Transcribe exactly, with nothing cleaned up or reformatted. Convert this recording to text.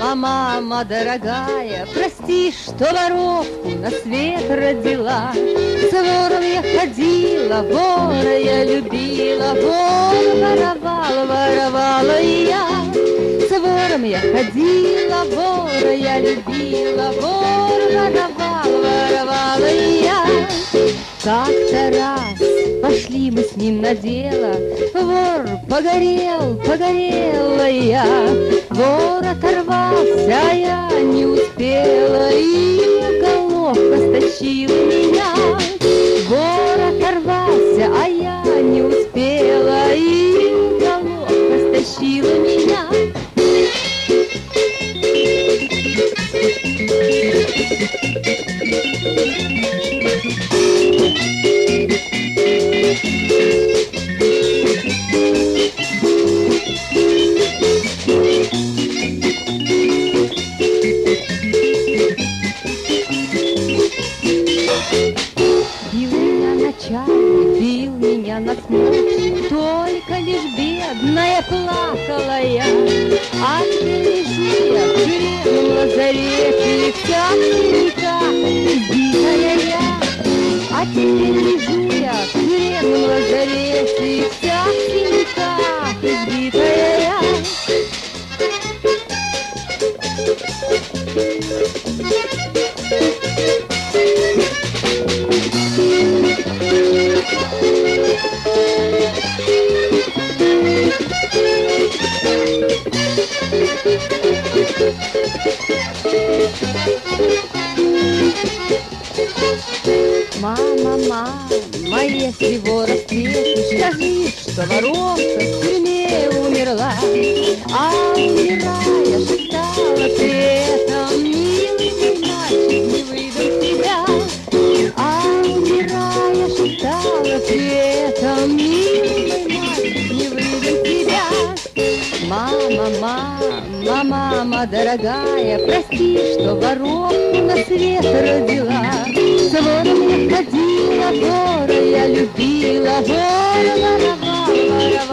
Мама, мама дорогая, прости, что воровку на свет родила. С вором я ходила, вора я любила, вор воровал, воровала и я. С вором я ходила, вора я любила, вор воровал, воровала и я. Как-то раз пошли мы с ним на дело, вор погорел, погорела я. Вор оторвался, а я не успела, и головка стащила меня. Вор оторвался, а я не успела, и головка стащила меня. Бил меня ночами, бил меня на смерть, только лишь бедная плакала я. А теперь лежу я в тюремном лазарете, вся в синяках, избитая я. А теперь лежу я в тюремном лазарете, вся в синяках, избитая я. Мама, мама, если вора встретишь, скажи, что воровка в тюрьме умерла. А умирая шептала при этом: милый мальчик, не выдам тебя. А умирая шептала при этом: милый мальчик, не выдам тебя. Мама, мама, мама дорогая, прости, что воровку на свет родила. С вором я ходила, вора я любила, вора воровала, воровала.